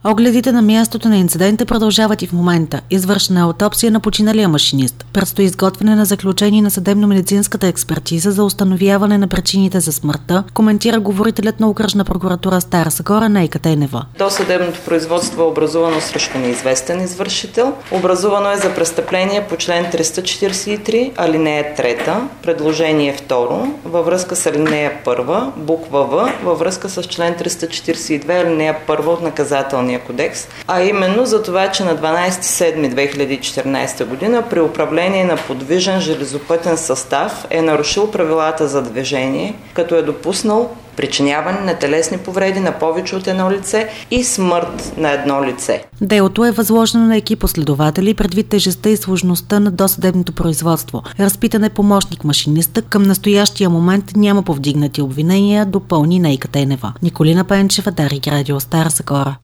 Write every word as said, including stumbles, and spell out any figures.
Огледите на мястото на инцидента продължават и в момента. Извършена е аутопсия на починалия машинист. Предстои изготвяне на заключение на съдебно-медицинската експертиза за установяване на причините за смъртта, коментира говорителят на Окръжна прокуратура Стара Загора Нейка Тенева. Досъдебното производство е образувано срещу неизвестен извършител. Образувано е за престъпление по член триста четиридесет и три, алинея трета, предложение второ, във връзка с алинея първа, буква В, във връзка с член триста четиридесет и две, алинея първа от наказателния кодекс, а именно за това, че на дванадесети юли две хиляди и четиринадесета година при управление на подвижен железопътен състав е нарушил правилата за движение, като е допуснал причиняване на телесни повреди на повече от едно лице и смърт на едно лице. Делото е възложено на екип последователи предвид тежестта и сложността на досъдебното производство. Разпитан е помощник машиниста. Към настоящия момент няма повдигнати обвинения, допълни Нейка Тенева. Николина Пенчева, Дарик Радио, Стара Загора.